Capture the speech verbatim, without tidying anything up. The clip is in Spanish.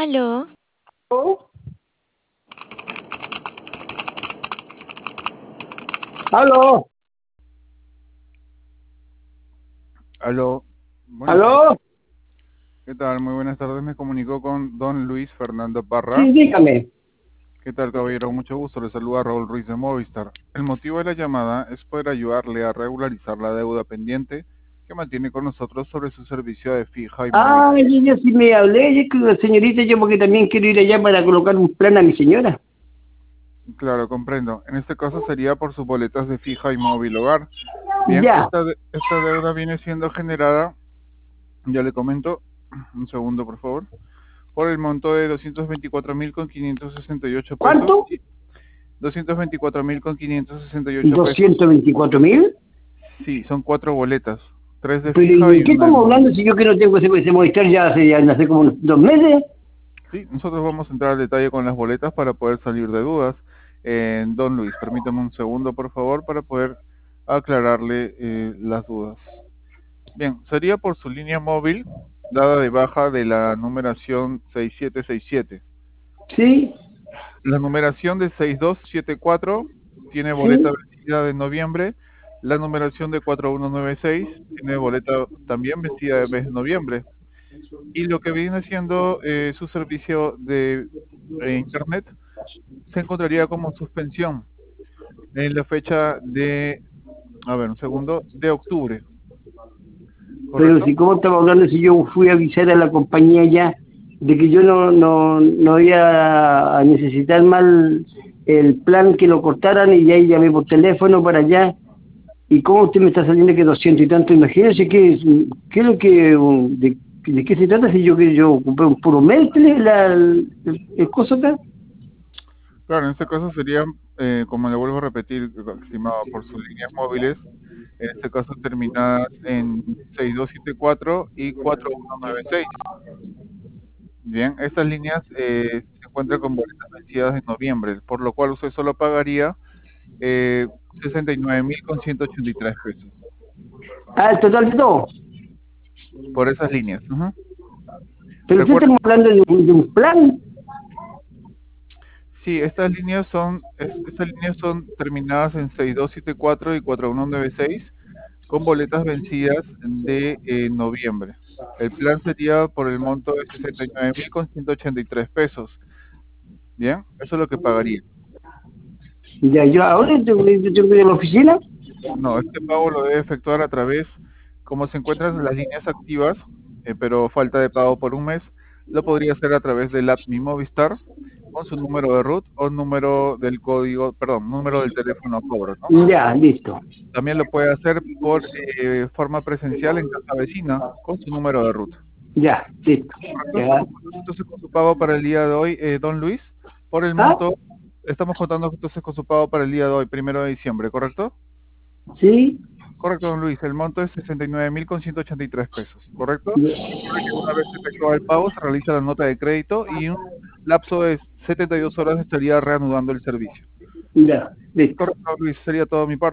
Aló, ¿Aló? ¿Aló? Aló, buenas tardes. ¿Aló? ¿Qué tal? Muy buenas tardes. Me comunico con don Luis Fernando Parra. Sí, dígame. ¿Qué tal, caballero? Mucho gusto. Le saluda Raúl Ruiz de Movistar. El motivo de la llamada es poder ayudarle a regularizar la deuda pendiente que mantiene con nosotros sobre su servicio de fija y móvil. Ah, y yo sí me hablé, yo con la señorita, yo porque también quiero ir allá para colocar un plan a mi señora. Claro, comprendo. En este caso sería por sus boletas de fija y móvil hogar. Bien, Ya. esta, de- esta deuda viene siendo generada, ya le comento, un segundo por favor, por el monto de doscientos veinticuatro mil con quinientos sesenta y ocho pesos. ¿Cuánto? doscientos veinticuatro mil con quinientos sesenta y ocho pesos. ¿doscientos veinticuatro mil? Sí, son cuatro boletas, tres de Pero ¿y fija de y qué una de estamos móvil. hablando si yo que no tengo ese, ese Movistar ya hace, ya hace como unos dos meses? Sí, nosotros vamos a entrar al detalle con las boletas para poder salir de dudas. Eh, don Luis, permítame un segundo, por favor, para poder aclararle eh, las dudas. Bien, sería por su línea móvil, dada de baja de la numeración seis siete seis siete. Sí, La numeración de seis dos siete cuatro tiene boleta sí. vencida de noviembre. La numeración de cuatro uno nueve seis tiene boleta también vencida de mes de noviembre. Y lo que viene siendo eh, su servicio de eh, Internet se encontraría como suspensión en la fecha de, a ver, un segundo, de octubre, Pero ¿correcto? si cómo estamos hablando si yo fui a avisar a la compañía ya de que yo no, no, no iba a necesitar más el plan que lo cortaran y ya llamé por teléfono para allá. ¿Y cómo usted me está saliendo que doscientos y tanto? Imagínese que, qué es lo que, um, de, de qué se trata si yo que yo compré un puro mes la, el, el coso acá. Claro, en este caso sería, eh, como le vuelvo a repetir, estimado, por sus líneas móviles, en este caso terminadas en seis dos siete cuatro y cuatro uno nueve seis. Bien, estas líneas eh, se encuentran con boletas vencidas en noviembre, por lo cual usted solo pagaría eh, sesenta y nueve mil con ciento ochenta y tres pesos Ah, el total de todo. por esas líneas. Ujú. Pero usted Recuerda, estamos hablando de, un de un plan. sí, estas líneas son es- estas líneas son terminadas en seis dos siete cuatro y cuatro uno nueve seis con boletas vencidas de eh, noviembre. El plan sería por el monto de sesenta y nueve mil con ciento ochenta y tres pesos. Bien, eso es lo que pagaría. Ya, yo ahora tengo, yo tengo que ir a la oficina. No, este pago lo debe efectuar a través, como se encuentran las líneas activas, eh, pero falta de pago por un mes, lo podría hacer a través del app Mi Movistar con su número de root o número del código, perdón, número del teléfono a cobro, ¿no? Ya, listo. También lo puede hacer por eh, forma presencial en casa vecina con su número de root. Ya, listo. ¿Correcto? Ya. Estamos contando entonces con su pago para el día de hoy, eh, don Luis, por el ¿Ah? monto, estamos contando entonces con su pago para el día de hoy, primero de diciembre, ¿correcto? Sí. Correcto, don Luis. El monto es sesenta y nueve mil con ciento ochenta y tres pesos, ¿correcto? Recuerde que una vez efectuado el pago, se realiza la nota de crédito y un lapso de setenta y dos horas estaría reanudando el servicio. Ya, listo. Correcto, don Luis. Sería todo mi parte.